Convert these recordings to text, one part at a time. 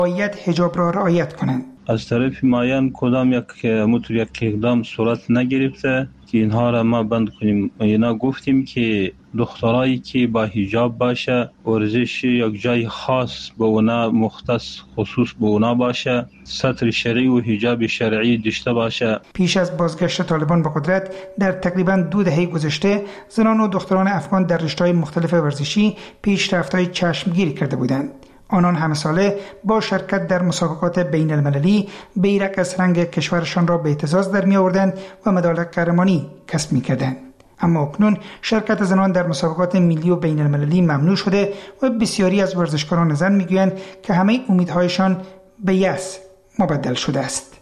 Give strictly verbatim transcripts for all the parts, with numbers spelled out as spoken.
باید حجاب را رعایت کنند. از طرف معین کدام یک متر یک اقدام صورت نگرفته که اینها را ما بند کنیم. اینا گفتیم که دخترایی که با حجاب باشه، ورزش یک جای خاص به اونا مختص خصوص به اونا باشه، ستر شرعی و حجاب شرعی داشته باشه. پیش از بازگشت طالبان به قدرت در تقریباً دو دهه گذشته، زنان و دختران افغان در رشته‌های مختلف ورزشی پیشرفت‌های چشمگیری کرده بودند. آنان همه ساله با شرکت در مسابقات بین المللی بیرق از رنگ کشورشان را به اعتزاز در می آوردند و مدال قهرمانی کسب می کردند. اما اکنون شرکت زنان در مسابقات ملی و بین المللی ممنوع شده و بسیاری از ورزشکاران زن می گویند که همه امیدهایشان به یأس مبدل شده است.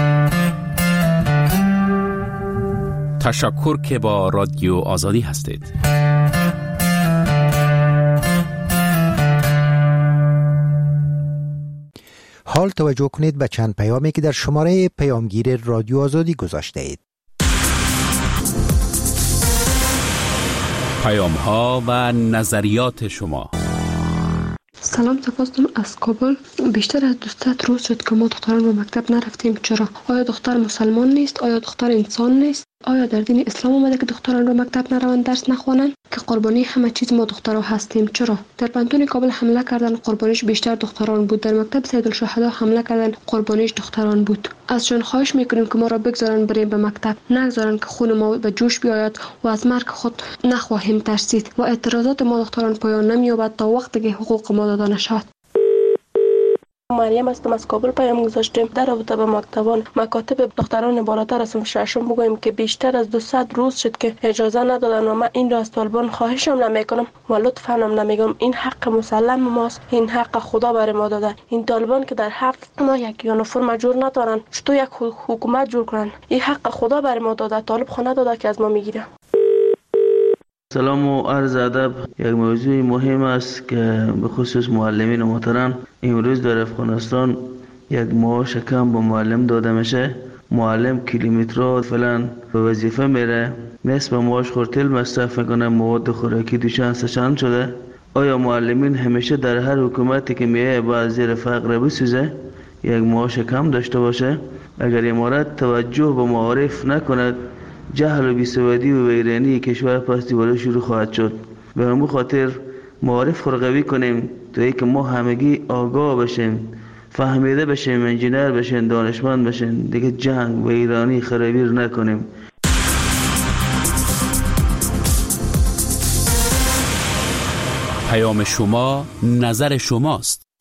تشکر که با رادیو آزادی هستید. حال توجه کنید به چند پیامی که در شماره پیامگیر رادیو آزادی گذاشته اید. پیام ها و نظریات شما. سلام، تفاصیل از کابل. بیشتر از دویست روز شد که ما دختران به مکتب نرفتیم. چرا؟ آیا دختر مسلمان نیست؟ آیا دختر انسان نیست؟ آیا در دین اسلام اومده که دختران به مکتب نروند درس نخوانند؟ که قربانی همه چیز ما دخترها هستیم. چرا؟ در پانتون کابل حمله کردن، قربانیش بیشتر دختران بود. در مکتب سیدالشهدا حمله کردن، قربانیش دختران بود. ازشون خواهش میکنیم که ما را بگذارن بریم به مکتب، نگذارن که خون ما به جوش بیاید و از مرگ خود نخواهیم ترسید و اعتراضات ما دختران پایان نمییابد تا وقتی که حقوق ما داده نشود. مریم هستم، از کابل پیام گذاشتیم در رابطه با مکتبان مکاتب دختران بالاتر از ششم بگویم که بیشتر از دویست روز شد که اجازه ندادن و من این را از طالبان خواهشم نمیکنم و لطفا هم نمیگم. این حق مسلم ماست، این حق خدا بر ما داده. این طالبان که در هفت ما یک یونیفرم جور ندارن، چطور یک حکومت جور کنن؟ این حق خدا بر ما داده، طالب خو نداده که از ما میگیره. سلام و عرض ادب. یک موضوع مهم است که به خصوص معلمین محترم، امروز در افغانستان یک معاش کم به معلم داده میشه. معلم کیلومترها فلان به وظیفه میره، نصف معاش خورتل مصرف میکنه، مواد خوراکی دوشان سشان شده. آیا معلمین همیشه در هر حکومتی که میه باید زیر فقر بسوزه، یک معاش کم داشته باشه؟ اگر امارت توجه به معارف نکند، جهل و بیسوادی و ویرانی کشور پس دیواره شروع خواهد شد. به همون خاطر معارف خرقوی کنیم تا ای که ما همگی آگاه بشیم، فهمیده بشیم، انجینر بشیم، دانشمند بشیم، دیگه جنگ و ایرانی خرابی رو نکنیم. پیام شما، نظر شماست.